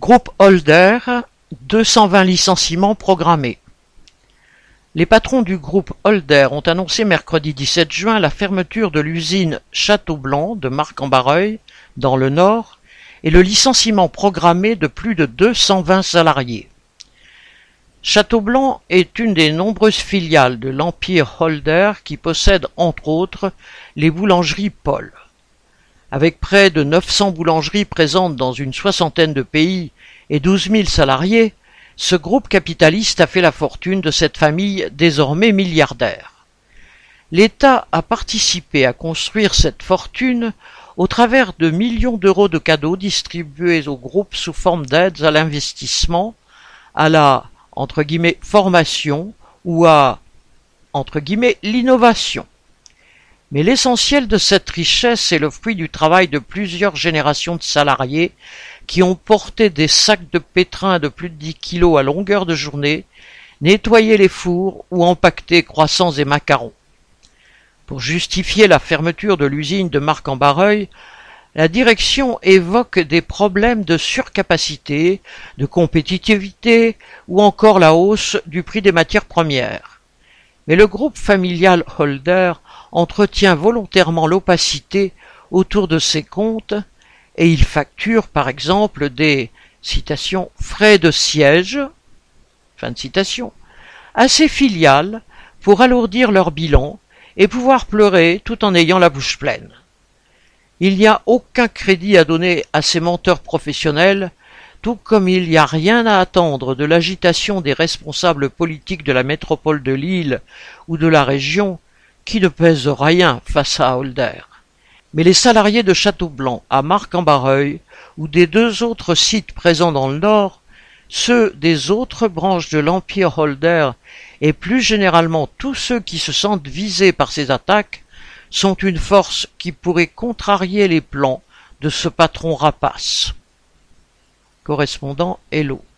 Groupe Holder, 220 licenciements programmés. Les patrons du groupe Holder ont annoncé mercredi 17 juin la fermeture de l'usine Château-Blanc de Marcq-en-Barreuil, dans le Nord, et le licenciement programmé de plus de 220 salariés. Château-Blanc est une des nombreuses filiales de l'Empire Holder qui possède entre autres les boulangeries Paul. Avec près de 900 boulangeries présentes dans une soixantaine de pays et 12 000 salariés, ce groupe capitaliste a fait la fortune de cette famille désormais milliardaire. L'État a participé à construire cette fortune au travers de millions d'euros de cadeaux distribués au groupe sous forme d'aides à l'investissement, à la « formation » ou à « l'innovation ». Mais l'essentiel de cette richesse est le fruit du travail de plusieurs générations de salariés qui ont porté des sacs de pétrin de plus de 10 kilos à longueur de journée, nettoyé les fours ou empaqueté croissants et macarons. Pour justifier la fermeture de l'usine de Marcq-en-Barreuil, la direction évoque des problèmes de surcapacité, de compétitivité ou encore la hausse du prix des matières premières. Mais le groupe familial Holder entretient volontairement l'opacité autour de ses comptes et il facture par exemple des « frais de siège » à ses filiales pour alourdir leur bilan et pouvoir pleurer tout en ayant la bouche pleine. Il n'y a aucun crédit à donner à ces menteurs professionnels, tout comme il n'y a rien à attendre de l'agitation des responsables politiques de la métropole de Lille ou de la région, qui ne pèsent rien face à Holder. Mais les salariés de Château-Blanc à Marcq-en-Barreuil ou des deux autres sites présents dans le Nord, ceux des autres branches de l'Empire Holder et plus généralement tous ceux qui se sentent visés par ces attaques, sont une force qui pourrait contrarier les plans de ce patron rapace. Correspondant Hello.